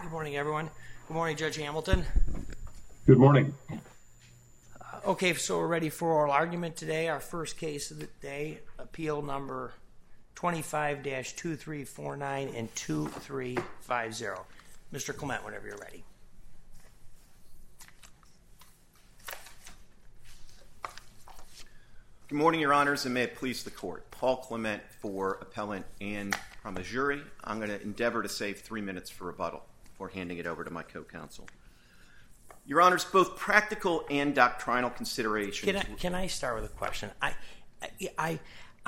Good morning, everyone. Good morning, Judge Hamilton. Good morning. Okay, so we're ready for oral argument today. Our first case of the day, appeal number 25-2349 and 2350. Mr. Clement, whenever you're ready. Good morning, Your Honors, and may it please the Court. Paul Clement for Appellant Anne Pramaggiore. I'm going to endeavor to save 3 minutes for rebuttal before handing it over to my co-counsel. Your Honors, both practical and doctrinal considerations... Can I start with a question? I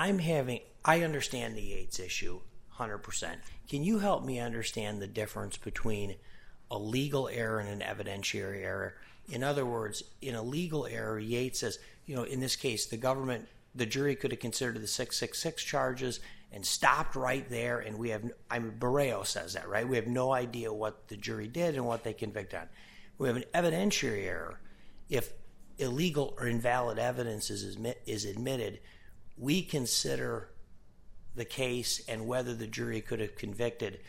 understand the Yates issue 100%. Can you help me understand the difference between a legal error and an evidentiary error? In other words, in a legal error, Yates says, in this case, the jury could have considered the 666 charges and stopped right there, and Barreo says that, right? We have no idea what the jury did and what they convict on. We have an evidentiary error. If illegal or invalid evidence is admitted, we consider the case and whether the jury could have convicted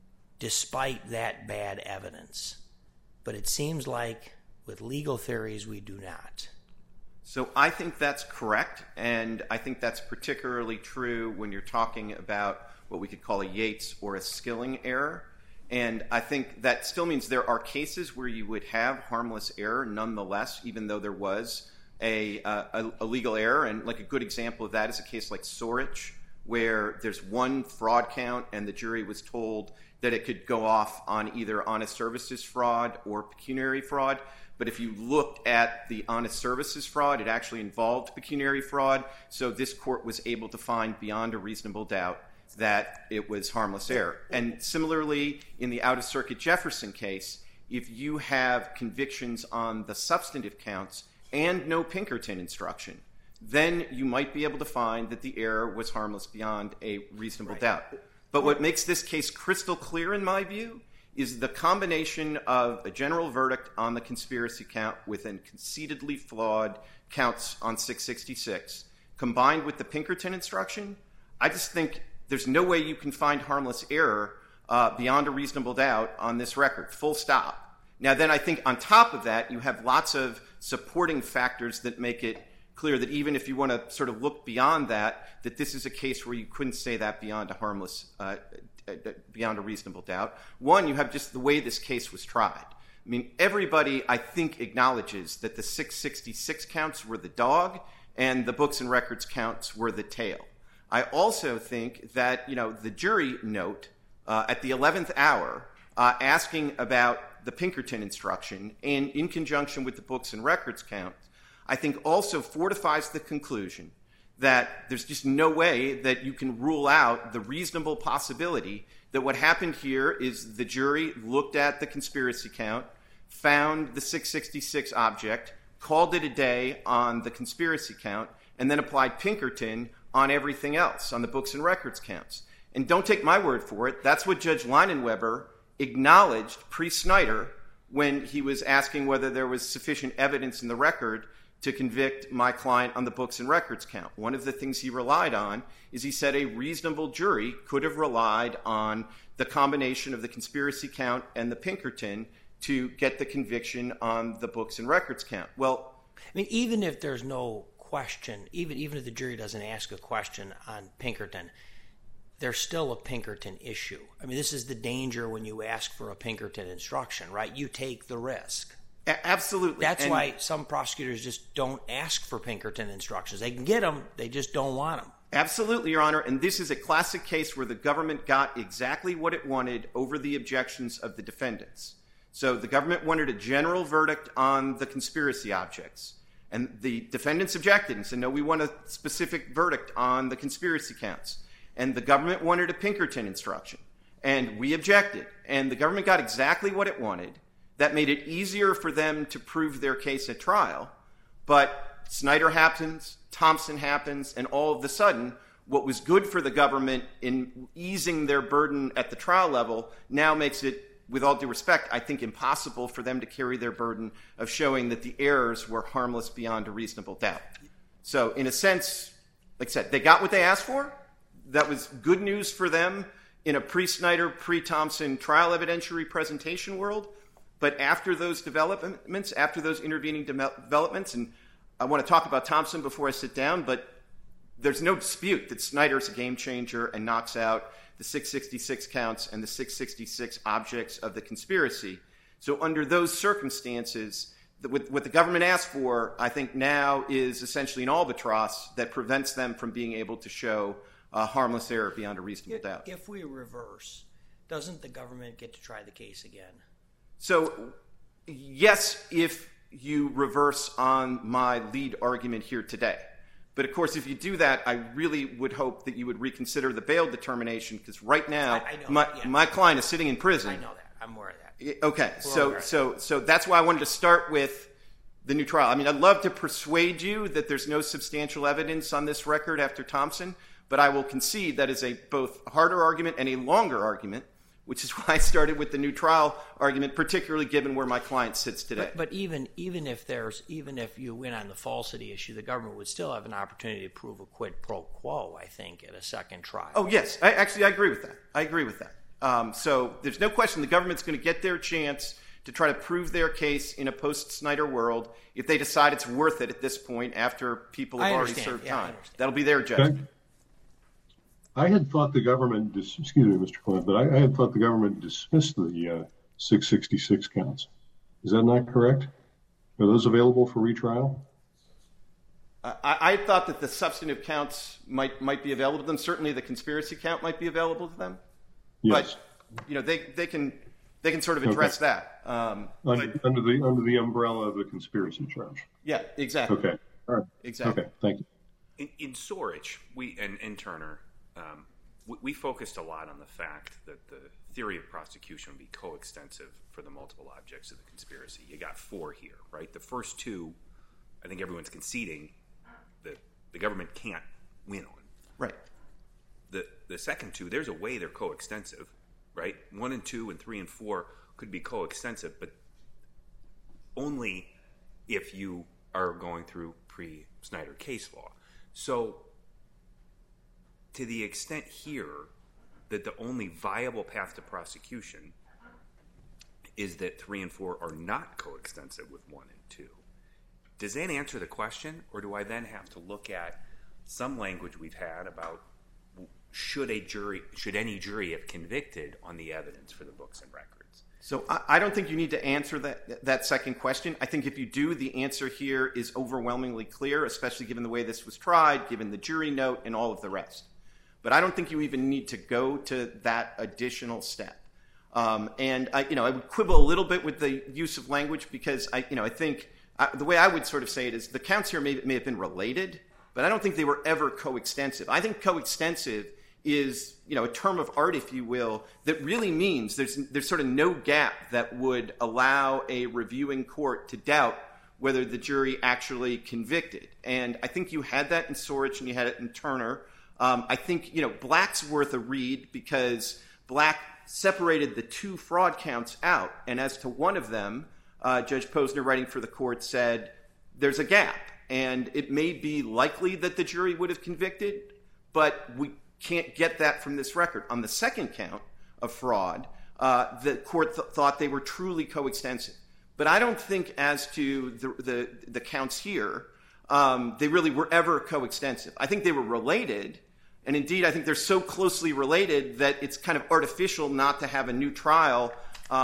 despite that bad evidence. But it seems like with legal theories, we do not. So I think that's correct, and I think that's particularly true when you're talking about what we could call a Yates or a Skilling error. And I think that still means there are cases where you would have harmless error nonetheless, even though there was a legal error. And like a good example of that is a case like Sorich, where there's one fraud count and the jury was told that it could go off on either honest services fraud or pecuniary fraud. But if you looked at the honest services fraud, it actually involved pecuniary fraud. So this court was able to find beyond a reasonable doubt that it was harmless error. And similarly, in the out-of-circuit Jefferson case, if you have convictions on the substantive counts and no Pinkerton instruction, then you might be able to find that the error was harmless beyond a reasonable doubt. But what makes this case crystal clear, in my view, is the combination of a general verdict on the conspiracy count with a conceitedly flawed counts on 666, combined with the Pinkerton instruction. I just think there's no way you can find harmless error beyond a reasonable doubt on this record, full stop. Now, then I think on top of that, you have lots of supporting factors that make it clear that even if you want to sort of look beyond that, that this is a case where you couldn't say that beyond a reasonable doubt. One, you have just the way this case was tried. I mean, everybody, I think, acknowledges that the 666 counts were the dog and the books and records counts were the tail. I also think that, the jury note at the 11th hour asking about the Pinkerton instruction and in conjunction with the books and records count, I think also fortifies the conclusion that there's just no way that you can rule out the reasonable possibility that what happened here is the jury looked at the conspiracy count, found the 666 object, called it a day on the conspiracy count, and then applied Pinkerton on everything else, on the books and records counts. And don't take my word for it. That's what Judge Leinenweber acknowledged pre-Snyder when he was asking whether there was sufficient evidence in the record to convict my client on the books and records count. One of the things he relied on is he said a reasonable jury could have relied on the combination of the conspiracy count and the Pinkerton to get the conviction on the books and records count. Well, I mean, even if there's no question, even if the jury doesn't ask a question on Pinkerton, there's still a Pinkerton issue. I mean, this is the danger when you ask for a Pinkerton instruction, right? You take the risk. Absolutely. That's why some prosecutors just don't ask for Pinkerton instructions. They can get them, they just don't want them. Absolutely, Your Honor. And this is a classic case where the government got exactly what it wanted over the objections of the defendants. So the government wanted a general verdict on the conspiracy objects. And the defendants objected and said, no, we want a specific verdict on the conspiracy counts. And the government wanted a Pinkerton instruction. And we objected. And the government got exactly what it wanted. That made it easier for them to prove their case at trial. But Snyder happens, Thompson happens, and all of a sudden, what was good for the government in easing their burden at the trial level now makes it, with all due respect, I think impossible for them to carry their burden of showing that the errors were harmless beyond a reasonable doubt. So in a sense, like I said, they got what they asked for. That was good news for them in a pre-Snyder, pre-Thompson trial evidentiary presentation world. But after those developments, after those intervening developments, and I want to talk about Thompson before I sit down, but there's no dispute that Snyder's a game changer and knocks out the 666 counts and the 666 objects of the conspiracy. So under those circumstances, what the government asked for, I think now is essentially an albatross that prevents them from being able to show harmless error beyond a reasonable doubt. If we reverse, doesn't the government get to try the case again? So, yes, if you reverse on my lead argument here today. But, of course, if you do that, I really would hope that you would reconsider the bail determination, because right now my client is sitting in prison. I know that. I'm aware of that. Okay, so that's why I wanted to start with the new trial. I mean, I'd love to persuade you that there's no substantial evidence on this record after Thompson, but I will concede that is a both harder argument and a longer argument, which is why I started with the new trial argument, particularly given where my client sits today. But even if you win on the falsity issue, the government would still have an opportunity to prove a quid pro quo, I think, at a second trial. Oh, yes. I agree with that. So there's no question the government's going to get their chance to try to prove their case in a post-Snyder world if they decide it's worth it at this point after people have already served time. That'll be their judgment. I had thought the government, excuse me, Mr. Clement, but I had thought the government dismissed the 666 counts. Is that not correct? Are those available for retrial? I thought that the substantive counts might be available to them. Certainly the conspiracy count might be available to them. Yes. But they can sort of address that. Under the umbrella of the conspiracy charge. Yeah, exactly. Okay. All right. Exactly. Okay, thank you. In Sorich, and Turner, we focused a lot on the fact that the theory of prosecution would be coextensive for the multiple objects of the conspiracy. You got 4 here, right? The first 2, I think everyone's conceding that the government can't win on. Right. The second 2, there's a way they're coextensive, right? 1 and 2 and 3 and 4 could be coextensive, but only if you are going through pre-Snyder case law. So to the extent here that the only viable path to prosecution is that 3 and 4 are not coextensive with 1 and 2, does that answer the question, or do I then have to look at some language we've had about should any jury have convicted on the evidence for the books and records? So I don't think you need to answer that second question. I think if you do, the answer here is overwhelmingly clear, especially given the way this was tried, given the jury note, and all of the rest. But I don't think you even need to go to that additional step. And I would quibble a little bit with the use of language because I think the way I would sort of say it is the counts here may have been related, but I don't think they were ever coextensive. I think coextensive is a term of art, if you will, that really means there's sort of no gap that would allow a reviewing court to doubt whether the jury actually convicted. And I think you had that in Sorich and you had it in Turner. I think Black's worth a read because Black separated the 2 fraud counts out, and as to one of them, Judge Posner, writing for the court, said there's a gap, and it may be likely that the jury would have convicted, but we can't get that from this record. On the second count of fraud, the court thought they were truly coextensive. But I don't think as to the counts here, they really were ever coextensive. I think they were related, and indeed I think they're so closely related that it's kind of artificial not to have a new trial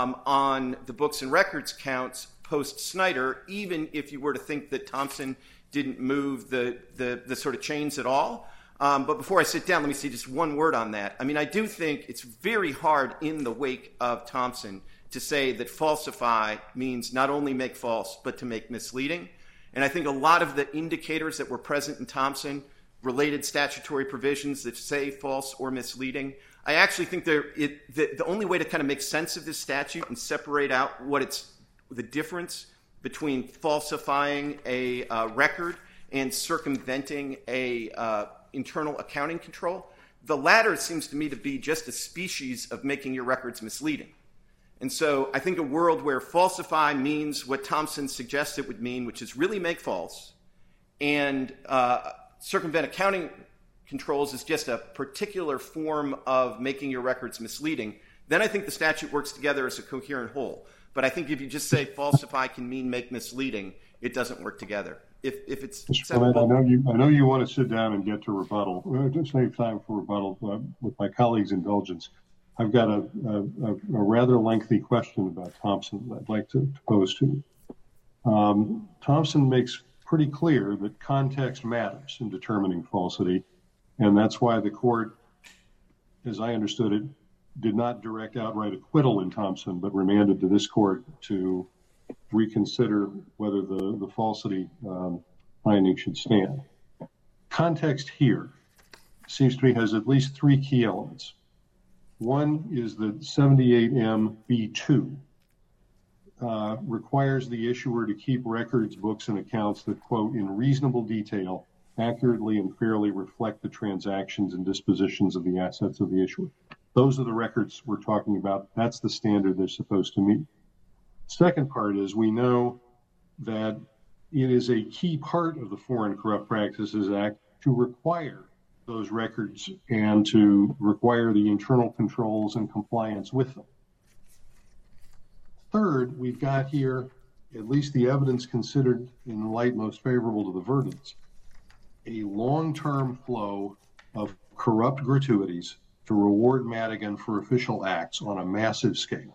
on the books and records counts post-Snyder, even if you were to think that Thompson didn't move the sort of chains at all. But before I sit down, let me say just one word on that. I mean, I do think it's very hard in the wake of Thompson to say that falsify means not only make false, but to make misleading. And I think a lot of the indicators that were present in Thompson, related statutory provisions that say false or misleading, I actually think the only way to kind of make sense of this statute and separate out the difference between falsifying a record and circumventing a internal accounting control, the latter seems to me to be just a species of making your records misleading. And so I think a world where falsify means what Thompson suggests it would mean, which is really make false, and circumvent accounting controls is just a particular form of making your records misleading, then I think the statute works together as a coherent whole. But I think if you just say falsify can mean make misleading, it doesn't work together. If it's Mr. Clement, I know you want to sit down and get to rebuttal. To save time for rebuttal, with my colleagues' indulgence, I've got a rather lengthy question about Thompson that I'd like to pose to you. Thompson makes pretty clear that context matters in determining falsity, and that's why the court, as I understood it, did not direct outright acquittal in Thompson, but remanded to this court to reconsider whether the falsity finding should stand. Context here seems to me has at least three key elements. One is that 78M-B2 requires the issuer to keep records, books, and accounts that, quote, in reasonable detail, accurately and fairly reflect the transactions and dispositions of the assets of the issuer. Those are the records we're talking about. That's the standard they're supposed to meet. Second part is we know that it is a key part of the Foreign Corrupt Practices Act to require those records and to require the internal controls and compliance with them. Third, we've got here, at least the evidence considered in the light most favorable to the verdicts, a long-term flow of corrupt gratuities to reward Madigan for official acts on a massive scale.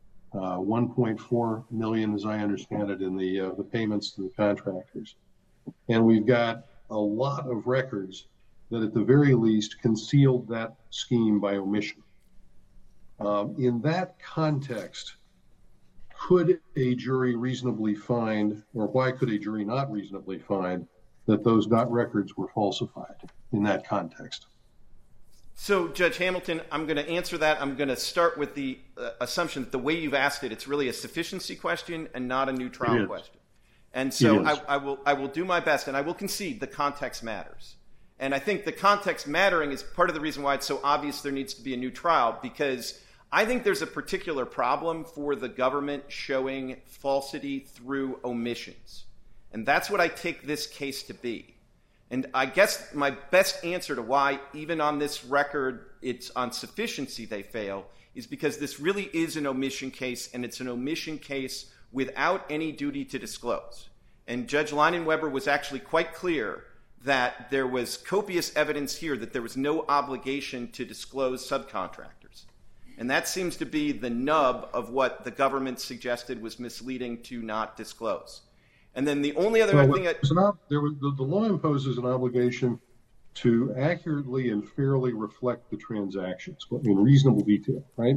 1.4 million, as I understand it, in the payments to the contractors. And we've got a lot of records that at the very least concealed that scheme by omission. In that context, could a jury reasonably find, or why could a jury not reasonably find, that those records were falsified in that context? So, Judge Hamilton, I'm going to answer that. I'm going to start with the assumption that the way you've asked it, it's really a sufficiency question and not a new trial question. And so I will do my best, and I will concede the context matters. And I think the context mattering is part of the reason why it's so obvious there needs to be a new trial, because I think there's a particular problem for the government showing falsity through omissions. And that's what I take this case to be. And I guess my best answer to why, even on this record, it's on sufficiency they fail, is because this really is an omission case, and it's an omission case without any duty to disclose. And Judge Leinenweber was actually quite clear that there was copious evidence here that there was no obligation to disclose subcontractors. And that seems to be the nub of what the government suggested was misleading to not disclose. And then the only other thing the law imposes an obligation to accurately and fairly reflect the transactions in reasonable detail, right?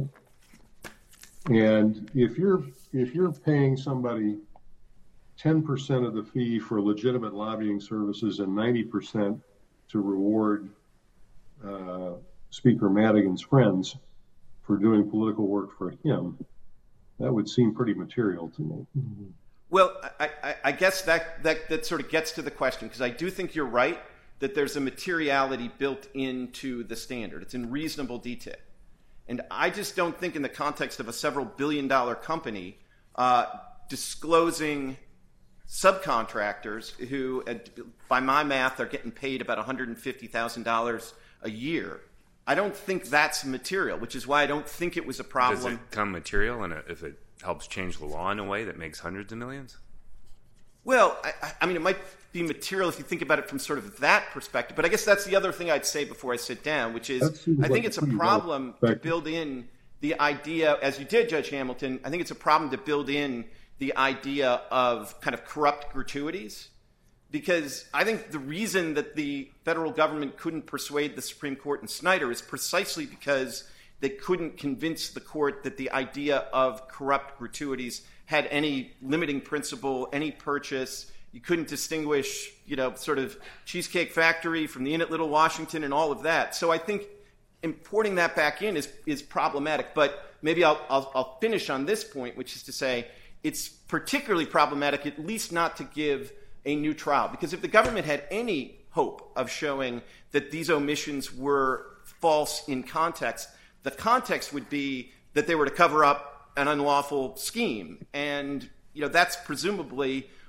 And if you're paying somebody 10% of the fee for legitimate lobbying services and 90% to reward Speaker Madigan's friends for doing political work for him, that would seem pretty material to me. Mm-hmm. Well, I guess that sort of gets to the question, because I do think you're right that there's a materiality built into the standard. It's in reasonable detail. And I just don't think in the context of a several billion-dollar company disclosing subcontractors who, by my math, are getting paid about $150,000 a year, I don't think that's material, which is why I don't think it was a problem. Does it become material if it helps change the law in a way that makes hundreds of millions? Well, I mean, it might be material if you think about it from sort of that perspective. But I guess that's the other thing I'd say before I sit down, which is I think it's a problem to build in the idea, as you did, Judge Hamilton, I think it's a problem to build in the idea of kind of corrupt gratuities. Because I think the reason that the federal government couldn't persuade the Supreme Court in Snyder is precisely because they couldn't convince the court that the idea of corrupt gratuities had any limiting principle, any purchase. You couldn't distinguish, sort of Cheesecake Factory from the Inn at Little Washington and all of that. So I think importing that back in is problematic. But maybe I'll finish on this point, which is to say it's particularly problematic, at least not to give a new trial. Because if the government had any hope of showing that these omissions were false in context, the context would be that they were to cover up an unlawful scheme. And that's presumably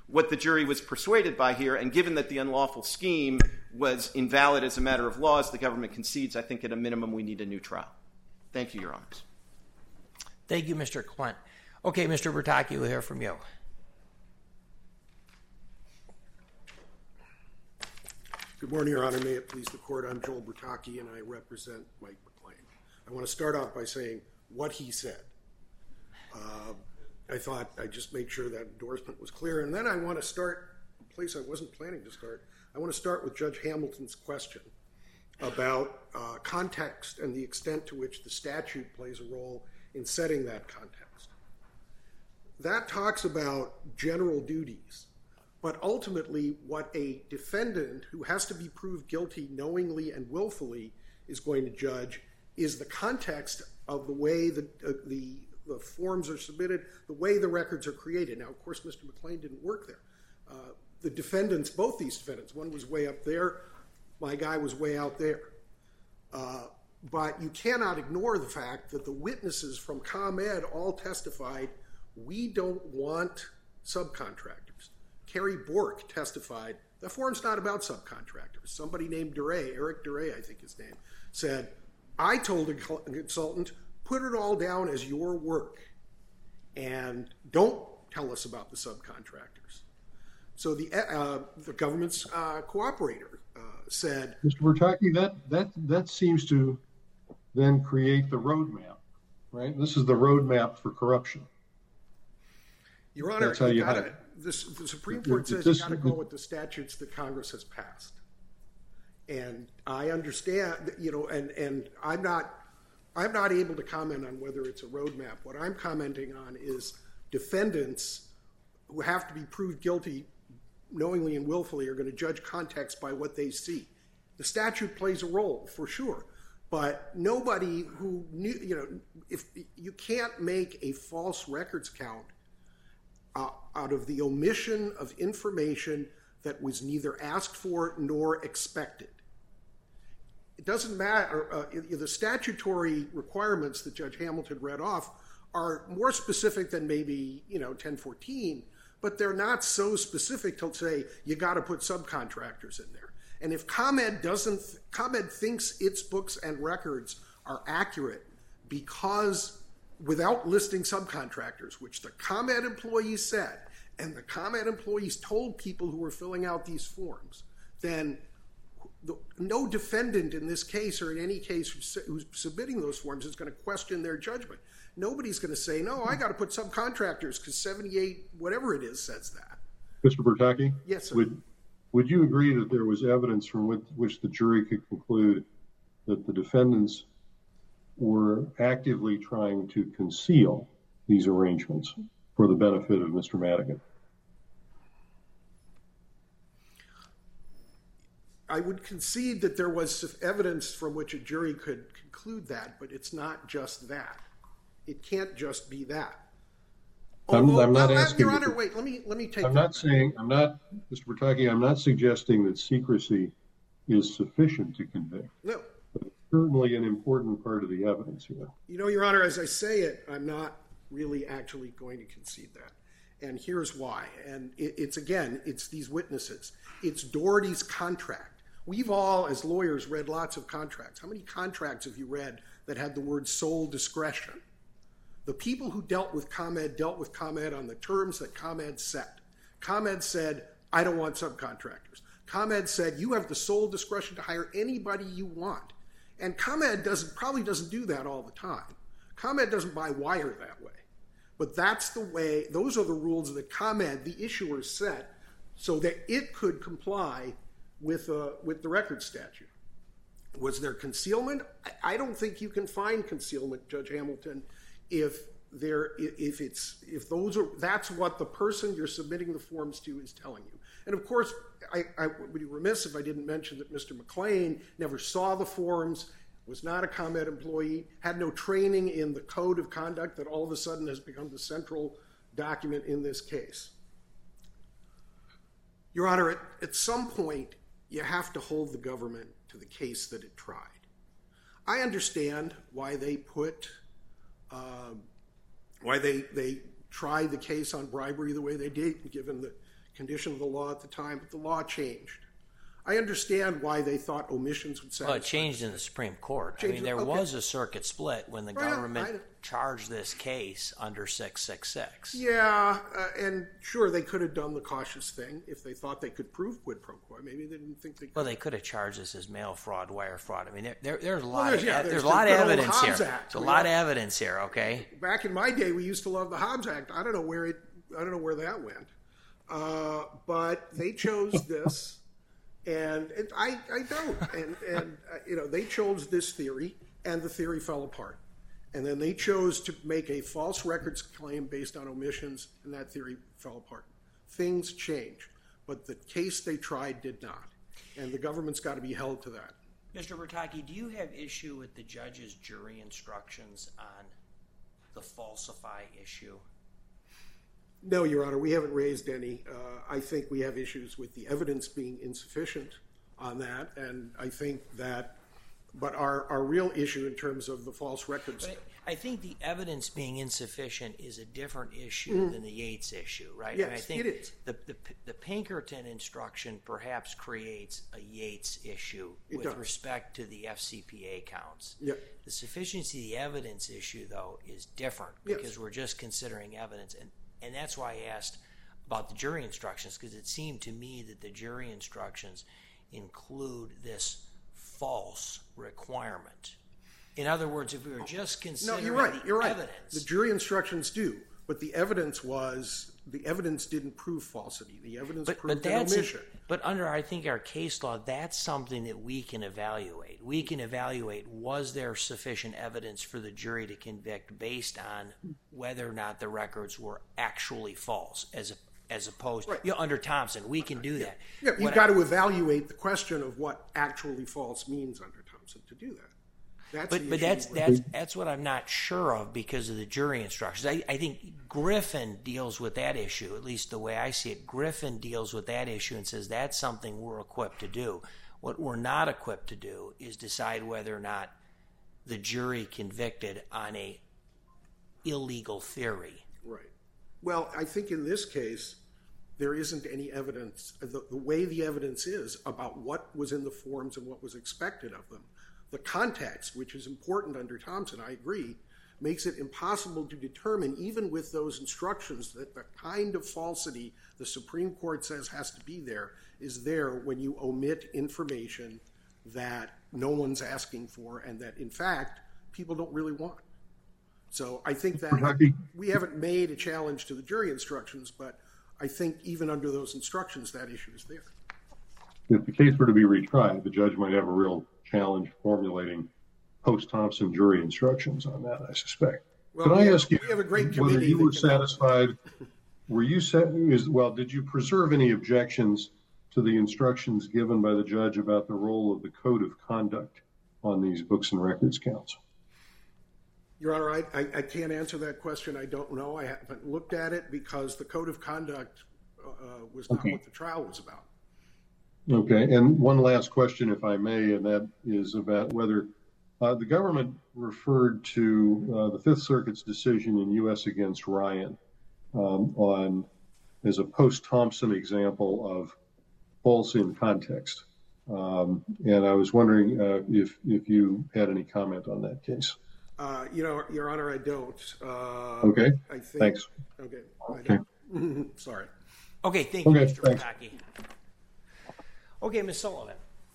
what the jury was persuaded by here, and given that the unlawful scheme was invalid as a matter of law, as the government concedes, I think at a minimum we need a new trial. Thank you, Your Honors. Thank you, Mr. Clement. Okay, Mr. Bertocchi, we'll hear from you. Good morning, Your Honor. May it please the Court. I'm Joel Bertocchi, and I represent Mike McClain. I want to start off by saying what he said. I thought I'd just make sure that endorsement was clear, and then I want to start a place I wasn't planning to start. I want to start with Judge Hamilton's question about context and the extent to which the statute plays a role in setting that context. That talks about general duties, but ultimately what a defendant who has to be proved guilty knowingly and willfully is going to judge is the context of the way the forms are submitted, the way the records are created. Now, of course, Mr. McClain didn't work there. The defendants, both these defendants, one was way up there, my guy was way out there. But you cannot ignore the fact that the witnesses from ComEd all testified, we don't want subcontractors. Kerry Bork testified, the form's not about subcontractors. Somebody named Duray, Eric Duray, I think his name, said, I told a consultant, put it all down as your work and don't tell us about the subcontractors. So the government's cooperator said... Mr. Bertocchi, that seems to then create the roadmap, right? This is the roadmap for corruption. Your Honor, that's how you had it. The Supreme Court says you got to go with the statutes that Congress has passed. And I understand, and I'm not able to comment on whether it's a roadmap. What I'm commenting on is defendants who have to be proved guilty knowingly and willfully are going to judge context by what they see. The statute plays a role, for sure. But nobody who knew, if you can't make a false records count out of the omission of information that was neither asked for nor expected. It doesn't matter. The statutory requirements that Judge Hamilton read off are more specific than maybe 1014, but they're not so specific to say you got to put subcontractors in there. And if ComEd thinks its books and records are accurate because without listing subcontractors, which the ComEd employees said, and the ComEd employees told people who were filling out these forms, then no defendant in this case or in any case who's submitting those forms is going to question their judgment. Nobody's going to say, no, I got to put subcontractors because 78, whatever it is, says that. Mr. Bertocchi? Yes, sir. Would you agree that there was evidence from which the jury could conclude that the defendants were actively trying to conceal these arrangements for the benefit of Mr. Madigan? I would concede that there was evidence from which a jury could conclude that, but it's not just that. It can't just be that. I'm not asking. Your Honor, wait. Let me take. Mr. Bertocchi, I'm not suggesting that secrecy is sufficient to convict. No. But it's certainly an important part of the evidence here. Your Honor, as I say it, I'm not really actually going to concede that. And here's why. And it's these witnesses. It's Doherty's contract. We've all, as lawyers, read lots of contracts. How many contracts have you read that had the word sole discretion? The people who dealt with ComEd on the terms that ComEd set. ComEd said, I don't want subcontractors. ComEd said, you have the sole discretion to hire anybody you want. And ComEd probably doesn't do that all the time. ComEd doesn't buy wire that way. But that's the way, those are the rules that ComEd, the issuer, set so that it could comply with the record statute. Was there concealment? I don't think you can find concealment, Judge Hamilton, that's what the person you're submitting the forms to is telling you. And of course, I would be remiss if I didn't mention that Mr. McClain never saw the forms, was not a ComEd employee, had no training in the code of conduct that all of a sudden has become the central document in this case. Your Honor, at some point, you have to hold the government to the case that it tried. I understand why they tried the case on bribery the way they did, given the condition of the law at the time, but the law changed. I understand why they thought omissions would satisfy. Well, it changed in the Supreme Court. I mean, there was a circuit split when the government charged this case under 666. Yeah, and sure, they could have done the cautious thing if they thought they could prove quid pro quo. Maybe they didn't think they could. Well, they could have charged this as mail fraud, wire fraud. I mean, there's a lot of there's a lot of good old evidence here. Hobbs Act. There's a lot of evidence here. Okay. Back in my day, we used to love the Hobbs Act. I don't know where that went, but they chose this. And I don't. And they chose this theory, and the theory fell apart. And then they chose to make a false records claim based on omissions, and that theory fell apart. Things change. But the case they tried did not. And the government's got to be held to that. Mr. Bertocchi, do you have issue with the judge's jury instructions on the falsify issue? No, Your Honor, we haven't raised any. I think we have issues with the evidence being insufficient on that, and I think that, but our real issue in terms of the false records. But I think the evidence being insufficient is a different issue than the Yates issue, right? Yes, I think it is. The Pinkerton instruction perhaps creates a Yates issue with respect to the FCPA counts. Yep. The sufficiency of the evidence issue, though, is different because we're just considering evidence. And that's why I asked about the jury instructions, because it seemed to me that the jury instructions include this false requirement. In other words, if we were just considering you're right. evidence. The jury instructions do, but the evidence didn't prove falsity. The evidence proved an omission. But under, I think, our case law, that's something that we can evaluate. We can evaluate, was there sufficient evidence for the jury to convict based on whether or not the records were actually false, as opposed, under Thompson, we can do that. Yeah, you've got to evaluate the question of what actually false means under Thompson to do that. That's what I'm not sure of because of the jury instructions. I think Griffin deals with that issue, at least the way I see it. Griffin deals with that issue and says that's something we're equipped to do. What we're not equipped to do is decide whether or not the jury convicted on a illegal theory. Right. Well, I think in this case, there isn't any evidence. The way the evidence is about what was in the forms and what was expected of them. The context, which is important under Thompson, I agree, makes it impossible to determine, even with those instructions, that the kind of falsity the Supreme Court says has to be there is there when you omit information that no one's asking for and that, in fact, people don't really want. So I think that we haven't made a challenge to the jury instructions, but I think even under those instructions, that issue is there. If the case were to be retried, the judge might have a real challenge formulating post-Thompson jury instructions on that, I suspect. Well, Could I ask you we have a great whether committee you were satisfied? Did you preserve any objections to the instructions given by the judge about the role of the code of conduct on these books and records counts? Your Honor, I can't answer that question. I don't know. I haven't looked at it because the code of conduct was not what the trial was about. Okay, and one last question, if I may, and that is about whether the government referred to the Fifth Circuit's decision in U.S. against Ryan as a post-Thompson example of false in context. And I was wondering if you had any comment on that case. Your Honor, I don't. Okay, I think, thanks. Okay. Sorry. Okay, thank you, Mr. Bertocchi. Okay, Ms. Sullivan.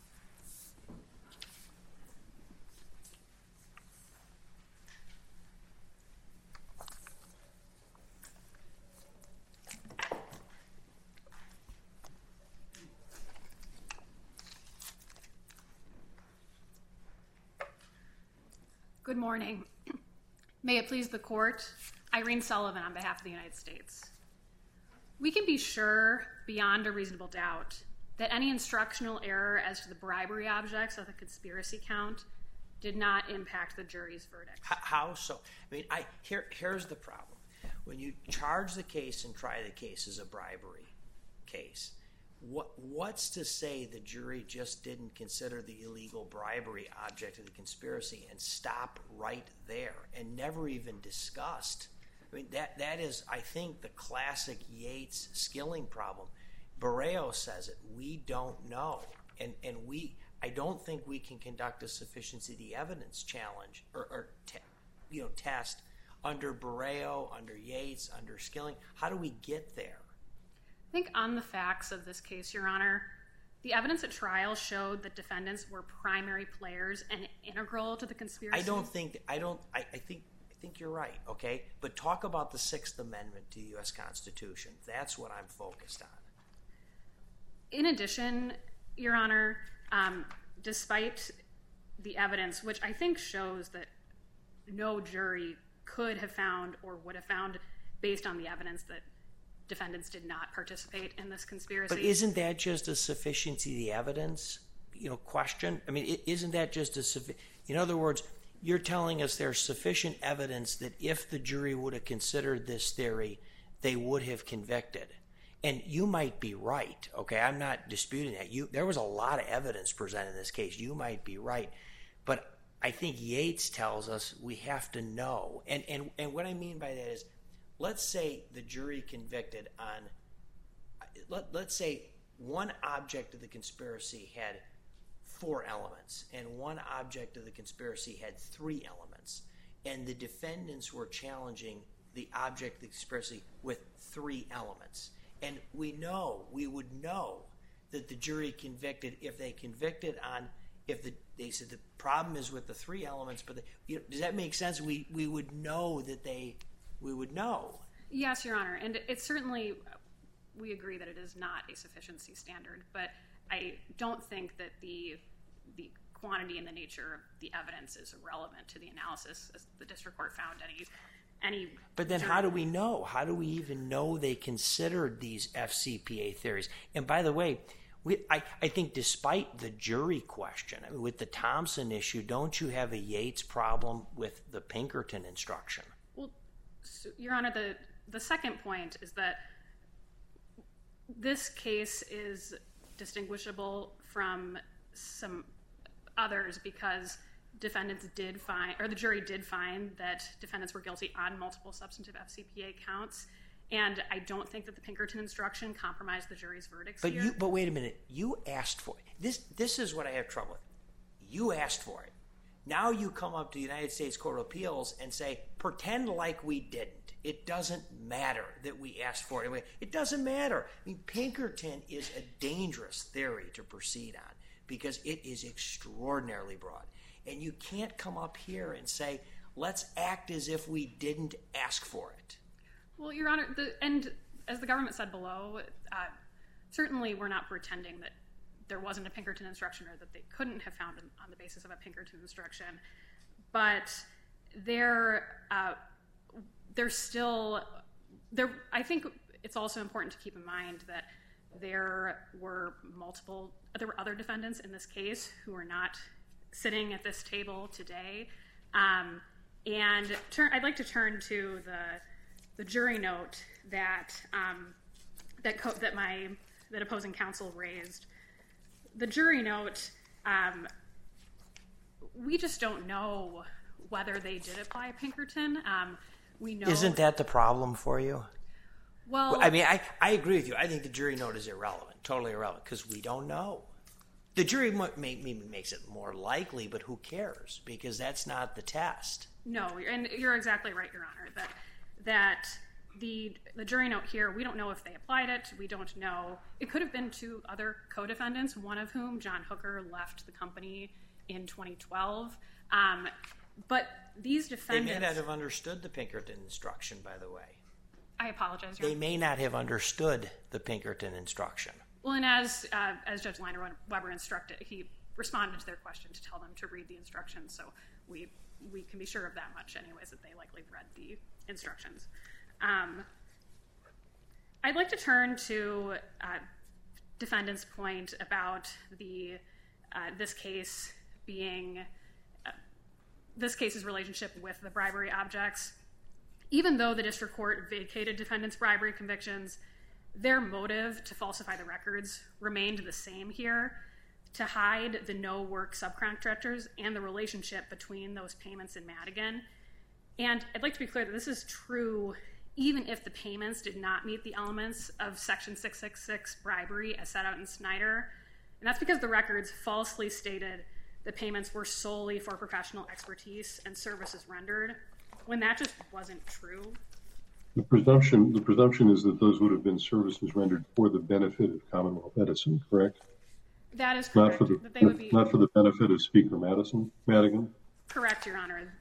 Good morning. May it please the court, Irene Sullivan on behalf of the United States. We can be sure beyond a reasonable doubt that any instructional error as to the bribery objects of the conspiracy count did not impact the jury's verdict. How so? I mean, here's the problem. When you charge the case and try the case as a bribery case, what's to say the jury just didn't consider the illegal bribery object of the conspiracy and stop right there and never even discussed? I mean, that is, I think, the classic Yates skilling problem. Borreo says it. We don't know. And I don't think we can conduct a sufficiency of the evidence challenge or test under Borreo, under Yates, under Skilling. How do we get there? I think on the facts of this case, Your Honor, the evidence at trial showed that defendants were primary players and integral to the conspiracy. I think you're right, okay? But talk about the Sixth Amendment to the U.S. Constitution. That's what I'm focused on. In addition, Your Honor, despite the evidence, which I think shows that no jury could have found or would have found based on the evidence that defendants did not participate in this conspiracy. But isn't that just a sufficiency of the evidence, question? I mean, isn't that just a in other words, you're telling us there's sufficient evidence that if the jury would have considered this theory, they would have convicted. And you might be right, okay? I'm not disputing that. There was a lot of evidence presented in this case. You might be right. But I think Yates tells us we have to know. And what I mean by that is, let's say the jury convicted on, let's say one object of the conspiracy had 4 elements and one object of the conspiracy had 3 elements. And the defendants were challenging the object of the conspiracy with 3 elements. And we would know that the jury convicted if they convicted on, they said the problem is with the 3 elements, but does that make sense? We would know that we would know. Yes, Your Honor, and it's certainly, we agree that it is not a sufficiency standard, but I don't think that the quantity and the nature of the evidence is irrelevant to the analysis, as the district court found any. But then how do we know? How do we even know they considered these FCPA theories? And by the way, I think despite the jury question, I mean, with the Thompson issue, don't you have a Yates problem with the Pinkerton instruction? Well, Your Honor, the second point is that this case is distinguishable from some others because defendants did find, or the jury did find, that defendants were guilty on multiple substantive FCPA counts. And I don't think that the Pinkerton instruction compromised the jury's verdicts here. But wait a minute. You asked for it. This is what I have trouble with. You asked for it. Now you come up to the United States Court of Appeals and say, pretend like we didn't. It doesn't matter that we asked for it. It doesn't matter. I mean, Pinkerton is a dangerous theory to proceed on because it is extraordinarily broad. And you can't come up here and say, let's act as if we didn't ask for it. Well, Your Honor, and as the government said below, certainly we're not pretending that there wasn't a Pinkerton instruction or that they couldn't have found it on the basis of a Pinkerton instruction. But there's still, I think it's also important to keep in mind that there were other defendants in this case who are not sitting at this table today. And I'd like to turn to the jury note that opposing counsel raised. The jury note, we just don't know whether they did apply Pinkerton. We know. Isn't that the problem for you? Well, I mean, I agree with you. I think the jury note is irrelevant, totally irrelevant, because we don't know. The jury maybe makes it more likely, but who cares? Because that's not the test. No, and you're exactly right, Your Honor, that the jury note here, we don't know if they applied it. We don't know. It could have been 2 other co-defendants, one of whom, John Hooker, left the company in 2012. But these defendants... They may not have understood the Pinkerton instruction, by the way. I apologize, Your Honor. They may not have understood the Pinkerton instruction. Well, and as Judge Weber instructed, he responded to their question to tell them to read the instructions, so we can be sure of that much anyways, that they likely read the instructions. I'd like to turn to defendant's point about this case's relationship with the bribery objects. Even though the district court vacated defendants' bribery convictions, their motive to falsify the records remained the same here, to hide the no-work subcontractors and the relationship between those payments and Madigan. And I'd like to be clear that this is true even if the payments did not meet the elements of Section 666 bribery as set out in Snyder. And that's because the records falsely stated the payments were solely for professional expertise and services rendered, when that just wasn't true. The presumption is that those would have been services rendered for the benefit of Commonwealth Edison, correct? That is correct. Not for the benefit of Speaker Madigan? Correct, Your Honor.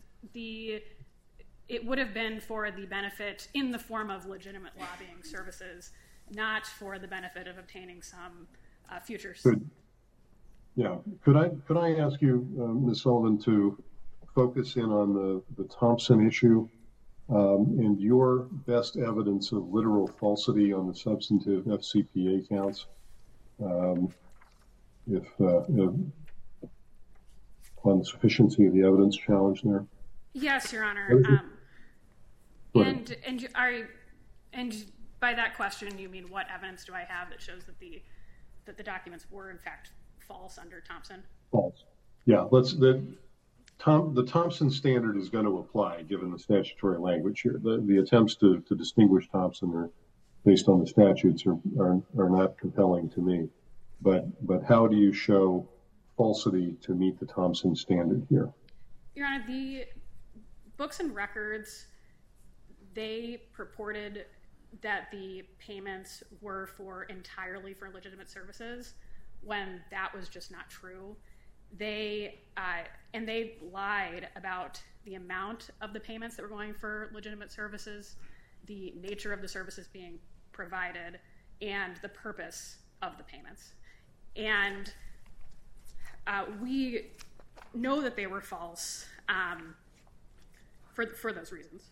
It would have been for the benefit in the form of legitimate lobbying services, not for the benefit of obtaining some future. Yeah. Could I ask you, Ms. Sullivan, to focus in on the Thompson issue and your best evidence of literal falsity on the substantive FCPA counts? If on the sufficiency of the evidence challenge there? Yes, Your Honor. And by that question, you mean what evidence do I have that shows that the documents were in fact false under Thompson? False. Yeah. The Thompson standard is going to apply given the statutory language here. The attempts to distinguish Thompson are based on the statutes are not compelling to me. But how do you show falsity to meet the Thompson standard here? Your Honor, the books and records, they purported that the payments were entirely for legitimate services, when that was just not true. They lied about the amount of the payments that were going for legitimate services, the nature of the services being provided, and the purpose of the payments. And we know that they were false for those reasons.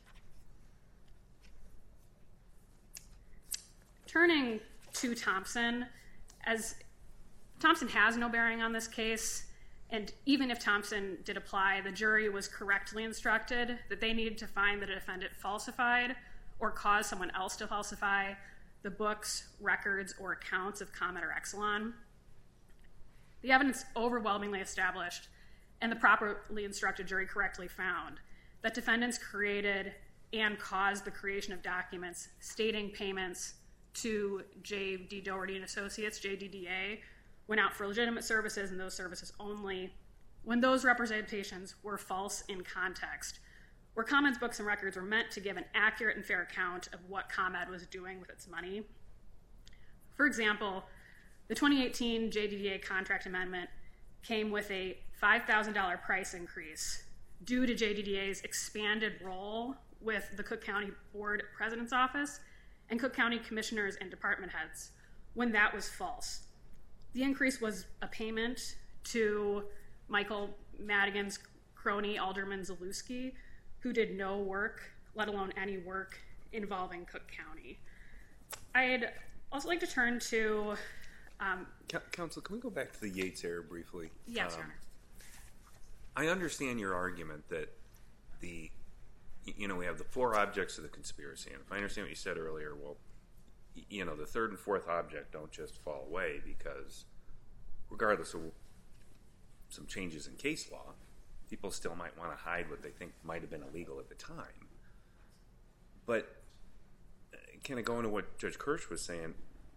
Turning to Thompson, as Thompson has no bearing on this case, and even if Thompson did apply, the jury was correctly instructed that they needed to find that a defendant falsified or caused someone else to falsify the books, records, or accounts of Comet or Exelon. The evidence overwhelmingly established, and the properly instructed jury correctly found, that defendants created and caused the creation of documents stating payments to J.D. Doherty and Associates, JDDA, went out for legitimate services and those services only, when those representations were false in context, where Comet's books and records were meant to give an accurate and fair account of what Comet was doing with its money. For example, the 2018 JDDA contract amendment came with a $5,000 price increase due to JDDA's expanded role with the Cook County Board President's Office and Cook County Commissioners and Department Heads, when that was false. The increase was a payment to Michael Madigan's crony, Alderman Zalewski, who did no work, let alone any work, involving Cook County. I'd also like to turn to... Counsel, can we go back to the Yates error briefly? Yes, Your Honor. I understand your argument that we have the four objects of the conspiracy, and if I understand what you said earlier, well, the third and fourth object don't just fall away because regardless of some changes in case law, people still might want to hide what they think might have been illegal at the time. But kind of going to what Judge Kirsch was saying,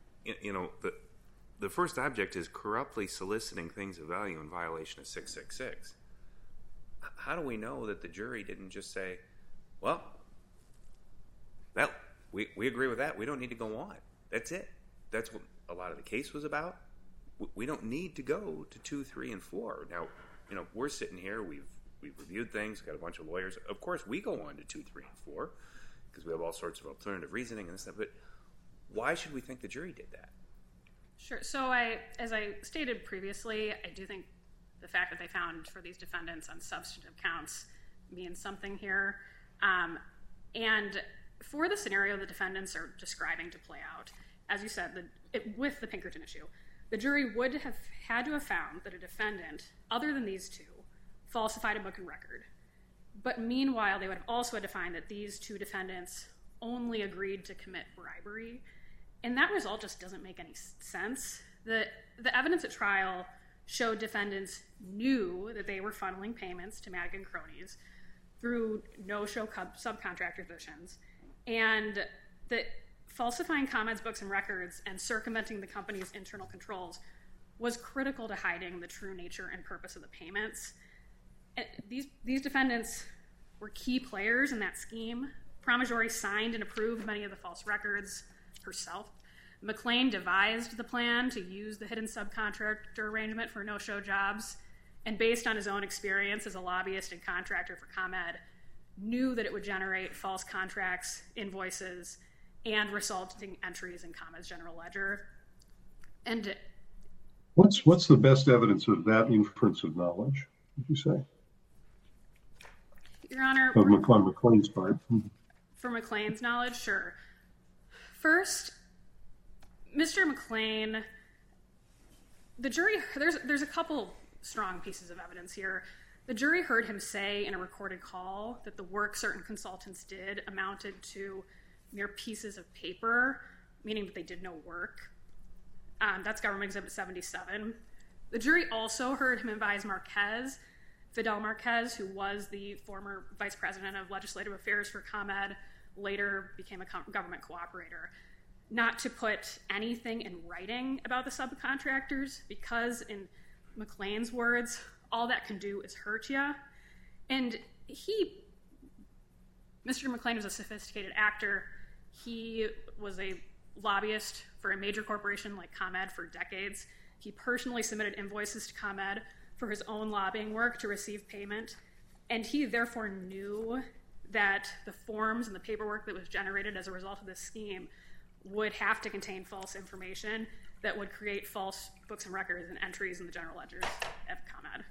the first object is corruptly soliciting things of value in violation of 666. How do we know that the jury didn't just say, well, we agree with that. We don't need to go on. That's it. That's what a lot of the case was about. We don't need to go to 2, 3, and 4. Now, we're sitting here. We've reviewed things. Got a bunch of lawyers. Of course, we go on to 2, 3, and 4 because we have all sorts of alternative reasoning and stuff. But why should we think the jury did that? Sure. So as I stated previously, I do think the fact that they found for these defendants on substantive counts means something here. And for the scenario the defendants are describing to play out, as you said, with the Pinkerton issue, the jury would have had to have found that a defendant, other than these two, falsified a book and record. But meanwhile, they would have also had to find that these two defendants only agreed to commit bribery. And that result just doesn't make any sense. The evidence at trial showed defendants knew that they were funneling payments to Madigan cronies through no-show subcontractor positions, and that falsifying ComEd's books and records and circumventing the company's internal controls was critical to hiding the true nature and purpose of the payments. These defendants were key players in that scheme. Pramaggiore signed and approved many of the false records herself. McLean devised the plan to use the hidden subcontractor arrangement for no-show jobs, and based on his own experience as a lobbyist and contractor for ComEd, knew that it would generate false contracts, invoices, and resulting entries in ComEd's general ledger. And what's the best evidence of that inference of knowledge, would you say? Your Honor, on McLean's part. For McLean's knowledge, sure. First, Mr. McLean, the jury, there's a couple strong pieces of evidence here. The jury heard him say in a recorded call that the work certain consultants did amounted to mere pieces of paper, meaning that they did no work. That's Government Exhibit 77. The jury also heard him advise Fidel Marquez, who was the former vice president of legislative affairs for ComEd, later became a government cooperator, not to put anything in writing about the subcontractors because, in McLean's words, all that can do is hurt you. And Mr. McLean was a sophisticated actor. He was a lobbyist for a major corporation like ComEd for decades. He personally submitted invoices to ComEd for his own lobbying work to receive payment, and he therefore knew that the forms and the paperwork that was generated as a result of this scheme would have to contain false information that would create false books and records and entries in the general ledgers of ComEd.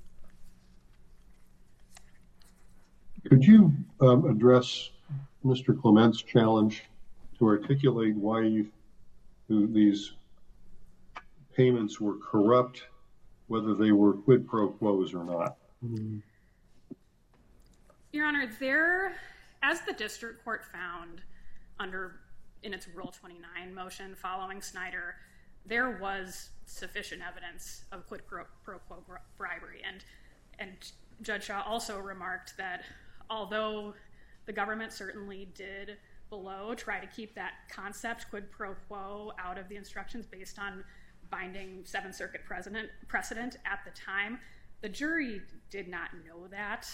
Could you address Mr. Clement's challenge to articulate why these payments were corrupt, whether they were quid pro quos or not? Your Honor, as the district court found in its Rule 29 motion following Snyder, there was sufficient evidence of quid pro quo bribery. And Judge Shaw also remarked that although the government certainly did below try to keep that concept quid pro quo out of the instructions based on binding Seventh Circuit precedent at the time, the jury did not know that.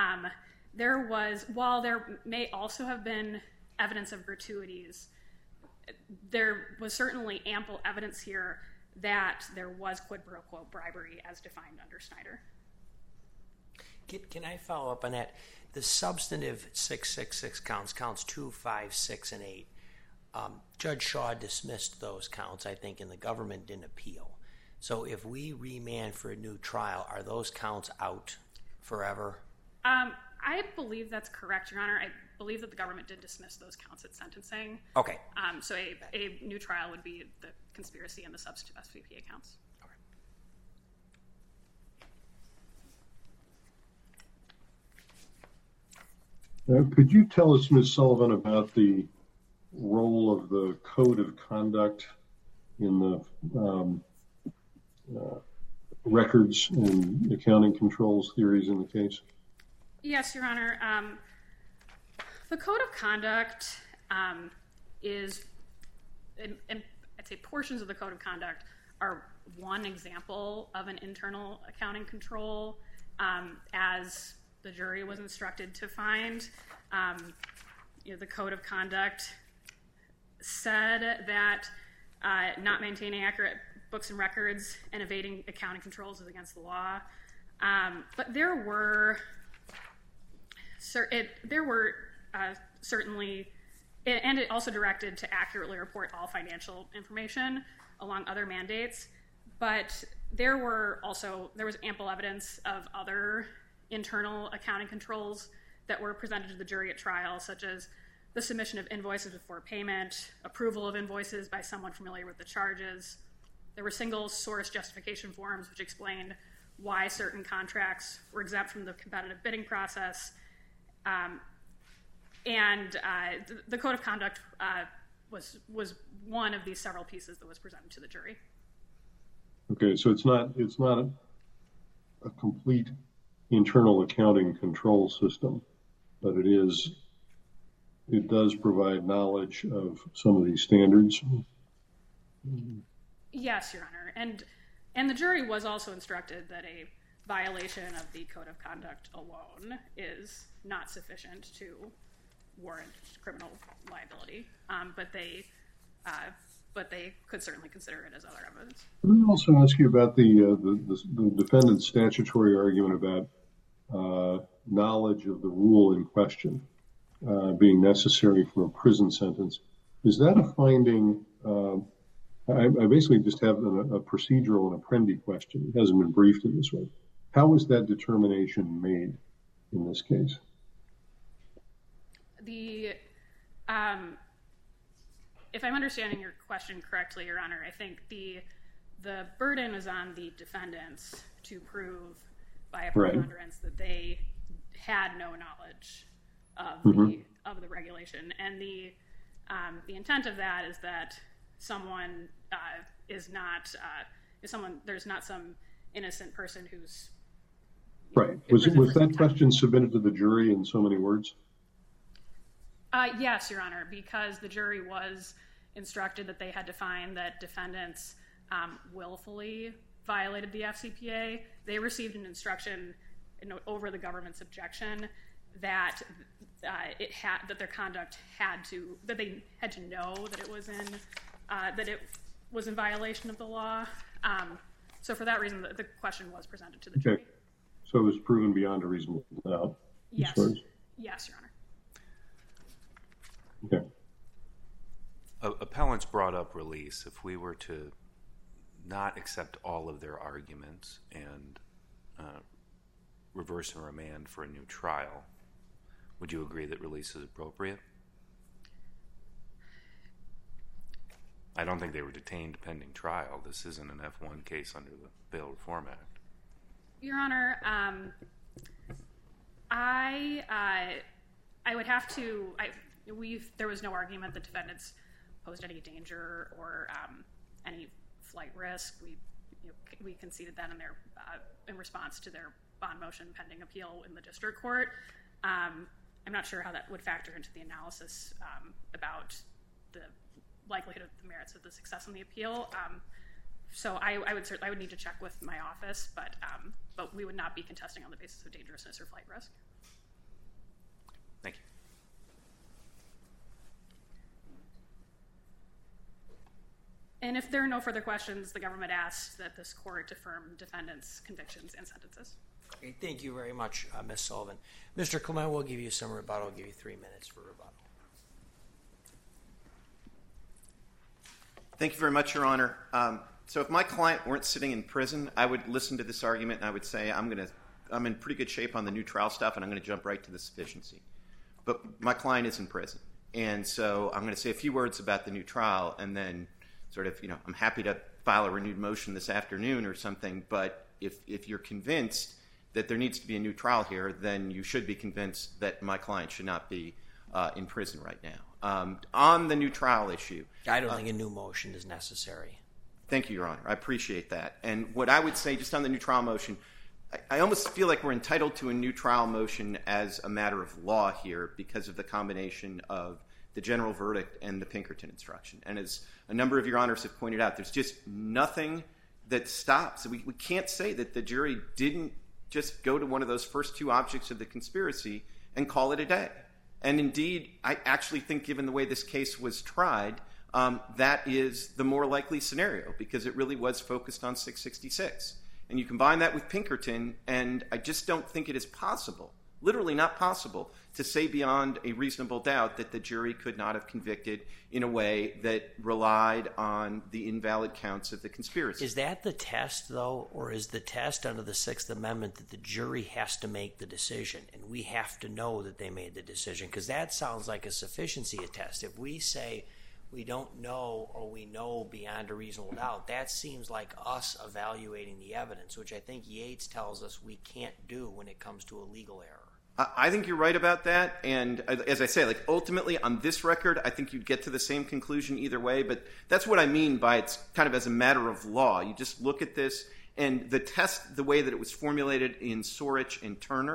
While there may also have been evidence of gratuities, there was certainly ample evidence here that there was quid pro quo bribery as defined under Snyder. Can I follow up on that? The substantive 666 counts 2, 5, 6, and 8. Judge Shaw dismissed those counts, I think, and the government didn't appeal. So if we remand for a new trial, are those counts out forever? I believe that's correct, Your Honor. I believe that the government did dismiss those counts at sentencing. Okay. So a new trial would be the conspiracy and the substantive SVPA counts. Could you tell us, Ms. Sullivan, about the role of the Code of Conduct in the records and accounting controls theories in the case? Yes, Your Honor. The Code of Conduct is, and I'd say portions of the Code of Conduct are one example of an internal accounting control, as the jury was instructed to find. The Code of Conduct said that not maintaining accurate books and records and evading accounting controls is against the law. But there were certainly, and it also directed to accurately report all financial information along other mandates. But there was ample evidence of other internal accounting controls that were presented to the jury at trial, such as the submission of invoices before payment, approval of invoices by someone familiar with the charges. There were single source justification forms which explained why certain contracts were exempt from the competitive bidding process. And the Code of Conduct was one of these several pieces that was presented to the jury. Okay, so it's not a complete internal accounting control system, but it is it does provide knowledge of some of these standards? Yes, Your Honor. And the jury was also instructed that a violation of the Code of Conduct alone is not sufficient to warrant criminal liability, but they could certainly consider it as other evidence. Let me also ask you about the defendant's statutory argument about knowledge of the rule in question being necessary for a prison sentence. Is that a finding? I basically just have a procedural and apprendi question. It hasn't been briefed in this way. How was that determination made in this case? If I'm understanding your question correctly, Your Honor, I think the burden is on the defendants to prove by a preponderance that they had no knowledge of the regulation, and the intent of that is that someone there's not some innocent person who's right. Was that question submitted to the jury in so many words? Yes, Your Honor, because the jury was instructed that they had to find that defendants willfully violated the FCPA. They received an instruction over the government's objection that that their conduct that they had to know that it was in violation of the law. So for that reason, the question was presented to the jury. Okay. So it was proven beyond a reasonable doubt. Yes. Yes, Your Honor. Okay. Appellants brought up release. If we were to not accept all of their arguments and reverse and remand for a new trial, would you agree that release is appropriate? I don't think they were detained pending trial. This isn't an F1 case under the Bail Reform Act. Your Honor, I would have to. There was no argument that defendants posed any danger or any flight risk. We conceded that in response to their bond motion pending appeal in the district court. I'm not sure how that would factor into the analysis about the likelihood of the merits of the success in the appeal. So I would need to check with my office, but we would not be contesting on the basis of dangerousness or flight risk. Thank you. And if there are no further questions, the government asks that this court affirm defendants' convictions and sentences. Okay, thank you very much, Ms. Sullivan. Mr. Clement, we'll give you some rebuttal. I'll give you 3 minutes for rebuttal. Thank you very much, Your Honor. So if my client weren't sitting in prison, I would listen to this argument and I would say I'm in pretty good shape on the new trial stuff and I'm going to jump right to the sufficiency. But my client is in prison, and so I'm going to say a few words about the new trial and then sort of, I'm happy to file a renewed motion this afternoon or something, but if you're convinced that there needs to be a new trial here, then you should be convinced that my client should not be in prison right now. On the new trial issue, I don't think a new motion is necessary. Thank you, Your Honor. I appreciate that. And what I would say just on the new trial motion, I almost feel like we're entitled to a new trial motion as a matter of law here because of the combination of the general verdict and the Pinkerton instruction. And as a number of Your Honors have pointed out, there's just nothing that stops. We can't say that the jury didn't just go to one of those first two objects of the conspiracy and call it a day. And indeed, I actually think given the way this case was tried, that is the more likely scenario because it really was focused on 666. And you combine that with Pinkerton, and I just don't think it is possible, literally not possible, to say beyond a reasonable doubt that the jury could not have convicted in a way that relied on the invalid counts of the conspiracy. Is that the test, though, or is the test under the Sixth Amendment that the jury has to make the decision and we have to know that they made the decision? Because that sounds like a sufficiency test. If we say we don't know or we know beyond a reasonable doubt, that seems like us evaluating the evidence, which I think Yates tells us we can't do when it comes to a legal error. I think you're right about that, and as I say, ultimately on this record, I think you'd get to the same conclusion either way, but that's what I mean by it's kind of as a matter of law. You just look at this, and the test, the way that it was formulated in Sorich and Turner,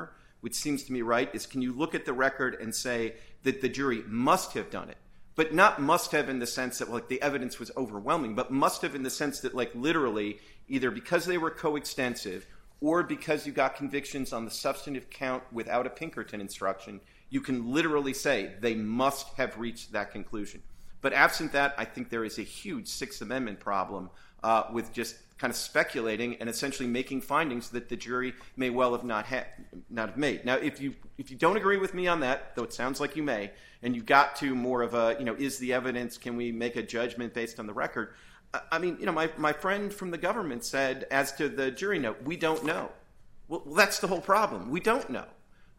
which seems to me right, is can you look at the record and say that the jury must have done it? But not must have in the sense that like the evidence was overwhelming, but must have in the sense that like literally either because they were coextensive or because you got convictions on the substantive count without a Pinkerton instruction, you can literally say they must have reached that conclusion. But absent that, I think there is a huge Sixth Amendment problem with just kind of speculating and essentially making findings that the jury may well have not have made. Now, if you don't agree with me on that, though it sounds like you may, and you got to more of a, is the evidence, can we make a judgment based on the record? I mean, my friend from the government said, as to the jury note, we don't know. Well, that's the whole problem. We don't know.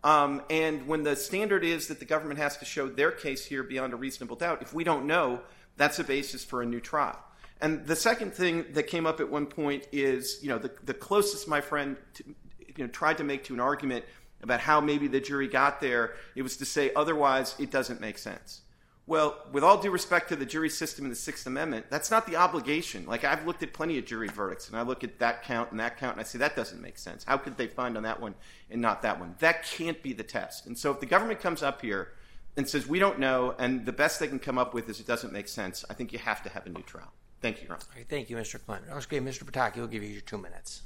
And when the standard is that the government has to show their case here beyond a reasonable doubt, if we don't know, that's a basis for a new trial. And the second thing that came up at one point is, the closest my friend tried to make to an argument about how maybe the jury got there, it was to say otherwise it doesn't make sense. Well, with all due respect to the jury system in the Sixth Amendment, that's not the obligation. Like, I've looked at plenty of jury verdicts, and I look at that count, and I say that doesn't make sense. How could they find on that one and not that one? That can't be the test. And so if the government comes up here and says we don't know, and the best they can come up with is it doesn't make sense, I think you have to have a new trial. Thank you, Your Honor. All right, thank you, Mr. Clinton. Okay, Mr. Pataki, we'll give you your 2 minutes.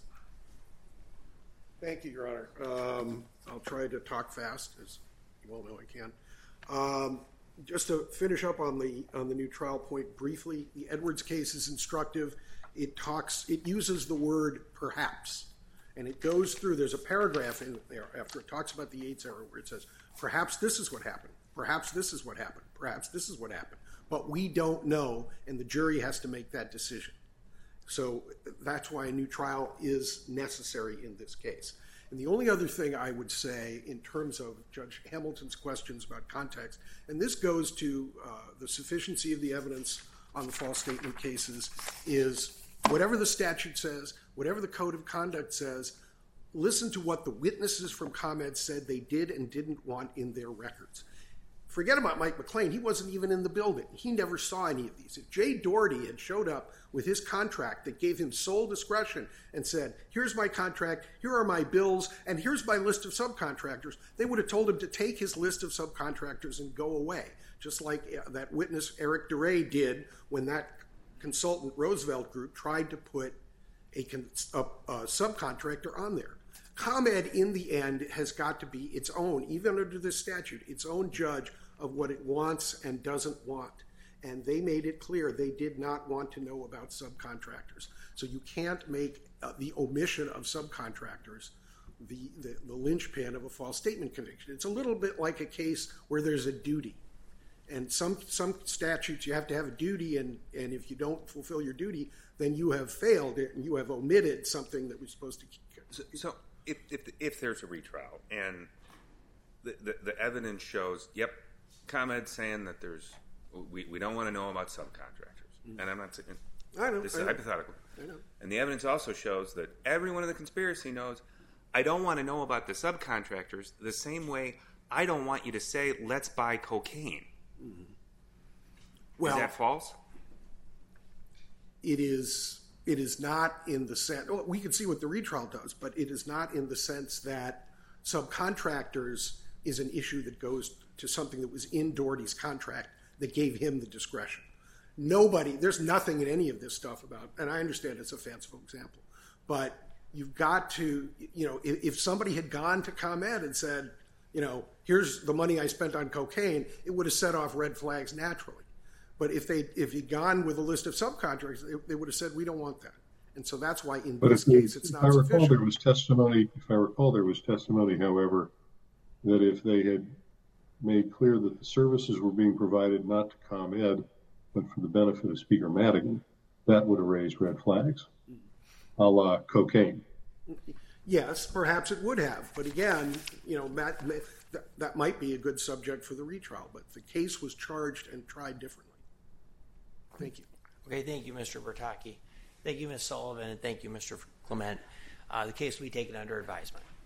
Thank you, Your Honor. I'll try to talk fast, as you all know I can. Just to finish up on the new trial point briefly, the Edwards case is instructive. It uses the word perhaps, and it goes through. There's a paragraph in there after it talks about the Yates error where it says, perhaps this is what happened, perhaps this is what happened, perhaps this is what happened, but we don't know, and the jury has to make that decision. So that's why a new trial is necessary in this case. And the only other thing I would say in terms of Judge Hamilton's questions about context, and this goes to the sufficiency of the evidence on the false statement cases, is whatever the statute says, whatever the code of conduct says, listen to what the witnesses from ComEd said they did and didn't want in their records. Forget about Mike McLean. He wasn't even in the building. He never saw any of these. If Jay Doherty had showed up with his contract that gave him sole discretion and said, here's my contract, here are my bills, and here's my list of subcontractors, they would have told him to take his list of subcontractors and go away, just like that witness Eric DeRay did when that consultant Roosevelt Group tried to put a subcontractor on there. ComEd, in the end, has got to be its own, even under this statute, its own judge of what it wants and doesn't want. And they made it clear they did not want to know about subcontractors. So you can't make the omission of subcontractors the linchpin of a false statement conviction. It's a little bit like a case where there's a duty. And some statutes you have to have a duty, and if you don't fulfill your duty, then you have failed and you have omitted something that was supposed to keep. So if there's a retrial and the evidence shows, yep, ComEd's saying that we don't want to know about subcontractors. Mm-hmm. And I'm not saying this is hypothetical. I know. And the evidence also shows that everyone in the conspiracy knows I don't want to know about the subcontractors the same way I don't want you to say let's buy cocaine. Mm-hmm. Well, is that false? It is not in the sense, we can see what the retrial does, but it is not in the sense that subcontractors is an issue that goes to something that was in Doherty's contract that gave him the discretion. There's nothing in any of this stuff about, and I understand it's a fanciful example, but you've got to, if somebody had gone to ComEd and said, here's the money I spent on cocaine, it would have set off red flags naturally. But if he'd gone with a list of subcontractors, they would have said, we don't want that. And so that's why in this case it's not sufficient. If I recall, there was testimony, however, that if they had made clear that the services were being provided not to ComEd, but for the benefit of Speaker Madigan, that would have raised red flags, a la cocaine. Yes, perhaps it would have. But again, that might be a good subject for the retrial. But the case was charged and tried differently. Thank you. Okay, thank you, Mr. Bertocchi. Thank you, Ms. Sullivan, and thank you, Mr. Clement. The case will be taken under advisement.